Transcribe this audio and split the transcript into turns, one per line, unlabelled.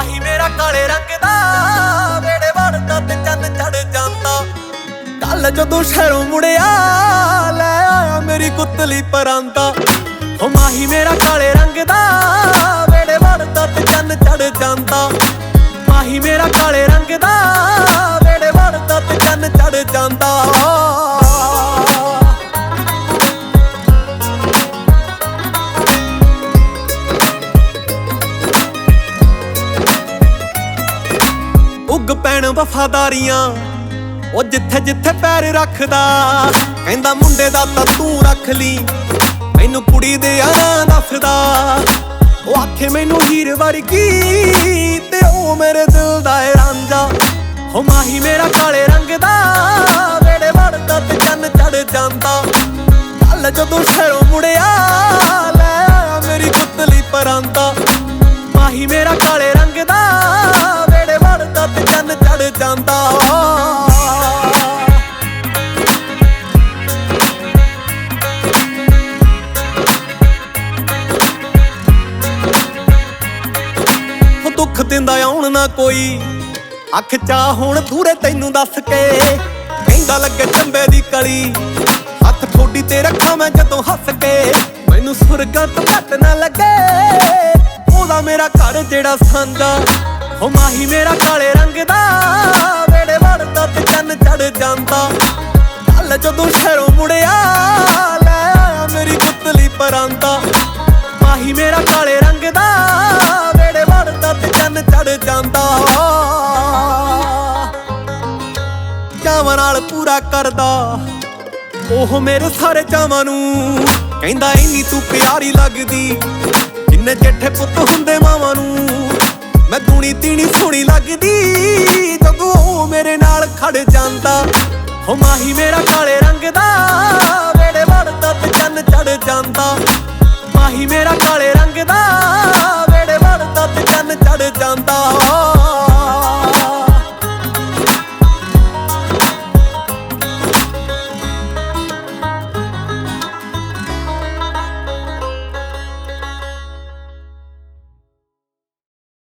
ਮਾਹੀ ਮੇਰਾ ਕਾਲੇ ਰੰਗ ਦਾ ਵੇੜੇ ਵੜਦਾ ਤੇ ਚੰਨ ਚੜ ਜਾਂਦਾ। ਕੱਲ ਜਦੋਂ ਸ਼ਹਿਰੋਂ ਮੁੜਿਆ ਲੈ ਆਇਆ ਮੇਰੀ ਕੁੱਤਲੀ ਪਰਾਂਦਾ। ਹੋ ਮਾਹੀ ਮੇਰਾ ਕਾਲੇ ਰੰਗ ਦਾ ਵੇੜੇ ਵੜਦਾ ਤੇ ਚੰਨ ਚੜ ਜਾਂਦਾ। ਮਾਹੀ ਮੇਰਾ ਕਾਲੇ ਰੰਗ ਦਾ ਵੇੜੇ ਵੜਦਾ ਤੇ ਚੰਨ ਚੜ ਜਾਂਦਾ। ਉੱਗ ਪੈਣ ਵਫਾਦਾਰੀਆਂ ਉਹ ਜਿੱਥੇ ਜਿੱਥੇ ਪੈਰ ਰੱਖਦਾ। ਕਹਿੰਦਾ ਮੁੰਡੇ ਦਾ ਤਾਂ ਤੂੰ ਰੱਖ ਲਈ, ਮੈਨੂੰ ਕੁੜੀ ਦੇ ਯਾਰਾਂ ਦੱਸਦਾ। ਉਹ ਆਖੇ ਮੈਨੂੰ ਹੀਰ ਵਰਗੀ ਤੇ ਉਹ ਮੇਰੇ ਦਿਲ ਦਾ ਏ ਰਾਂਝਾ। ਹੋ ਮਾਹੀ ਮੇਰਾ ਕਾਲੇ ਰੰਗ ਦਾ ਵੇੜੇ ਵੜਦਾ ਤੇ ਚੰਨ ਚੜ ਜਾਂਦਾ। ਕੱਲ ਜਦੋਂ ਸ਼ਹਿਰੋਂ ਮੁੜਿਆ ਲੈ ਆਇਆ ਮੇਰੀ ਕੁੱਤਲੀ ਪਰਾਂਦਾ। ਮਾਹੀ ਮੇਰਾ ਕਾਲੇ ਰੰਗ ਦਾ ਵੇੜੇ ਵੜਦਾ ਤੇ ਚੰਨ ਚੜ ਜਾਂਦਾ। ਦੁੱਖ ਦਿੰਦਾ ਆਉਣ ਨਾ ਕੋਈ, ਅੱਖ ਚਾਹ ਹੁਣ ਦੂਰੇ ਤੈਨੂੰ ਦੱਸ ਕੇ। ਕਹਿੰਦਾ ਲੱਗੇ ਚੰਬੇ ਦੀ ਕਲੀ, ਹੱਥ ਠੋਡੀ ਤੇ ਰੱਖਾਂ ਮੈਂ ਜਦੋਂ ਹੱਸ ਕੇ। ਮੈਨੂੰ ਸੁਰਗਾਂ ਤੋਂ ਘੱਟ ਨਾ ਲੱਗੇ ਉਹਦਾ ਮੇਰਾ ਘਰ ਜਿਹੜਾ ਸਾਂਝਾ। ਹੋ ਮਾਹੀ ਮੇਰਾ ਕਾਲੇ ਰੰਗ ਦਾ ਵੇੜੇ ਵੜਦਾ ਤੇ ਚੰਨ ਚੜ ਜਾਂਦਾ। ਕੱਲ ਜਦੋਂ ਸ਼ਹਿਰੋਂ ਮੁੜਿਆ ਲੈ ਆਇਆ ਮੇਰੀ ਕੁੱਤਲੀ ਪਰਾਂਦਾ। ਮਾਹੀ ਮੇਰਾ ਕਾਲੇ ਰੰਗ ਦਾ ਵੇੜੇ ਵੜਦਾ ਤੇ ਚੰਨ ਚੜ ਜਾਂਦਾ। ਚਾਵਾਂ ਨਾਲ ਪੂਰਾ ਕਰਦਾ ਉਹ ਮੇਰੇ ਸਾਰੇ ਚਾਵਾਂ ਨੂੰ। ਕਹਿੰਦਾ ਇੰਨੀ ਤੂੰ ਪਿਆਰੀ ਲੱਗਦੀ ਜਿੰਨੇ ਜੇਠੇ ਪੁੱਤ ਹੁੰਦੇ ਮਾਵਾਂ ਨੂੰ। ਮੈਂ ਦੂਣੀ ਤੀਣੀ ਸੋਹਣੀ ਲੱਗਦੀ ਜਦੋਂ ਉਹ ਮੇਰੇ ਨਾਲ ਖੜ ਜਾਂਦਾ। ਹੋ ਮਾਹੀ ਮੇਰਾ ਕਾਲੇ ਰੰਗ ਦਾ ਵੇੜੇ ਵੜ